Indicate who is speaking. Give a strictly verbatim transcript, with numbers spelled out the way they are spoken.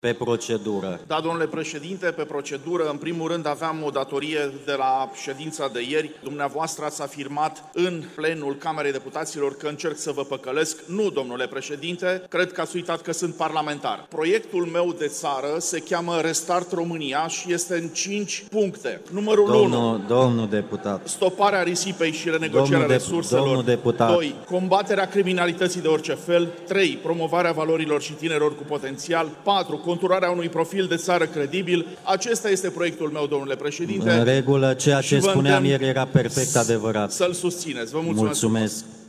Speaker 1: Pe procedură.
Speaker 2: Da, domnule președinte, pe procedură. În primul rând aveam o datorie de la ședința de ieri. Dumneavoastră ați afirmat în plenul Camerei Deputaților că încerc să vă păcălesc. Nu, domnule președinte, cred că ați uitat că sunt parlamentar. Proiectul meu de țară se cheamă Restart România și este în cinci puncte. Numărul
Speaker 1: Domnul,
Speaker 2: unu.
Speaker 1: domnul deputat.
Speaker 2: Stoparea risipei și renegocierea
Speaker 1: Domnul
Speaker 2: resurselor.
Speaker 1: Domnul deputat.
Speaker 2: doi. Combaterea criminalității de orice fel. trei. Promovarea valorilor și tinerilor cu potențial. patru. Conturarea unui profil de țară credibil. Acesta este proiectul meu, domnule președinte.
Speaker 1: În regulă, ceea ce spuneam
Speaker 2: îndemn
Speaker 1: ieri era perfect adevărat.
Speaker 2: Să-l susțineți. Vă mulțumesc.
Speaker 1: Mulțumesc.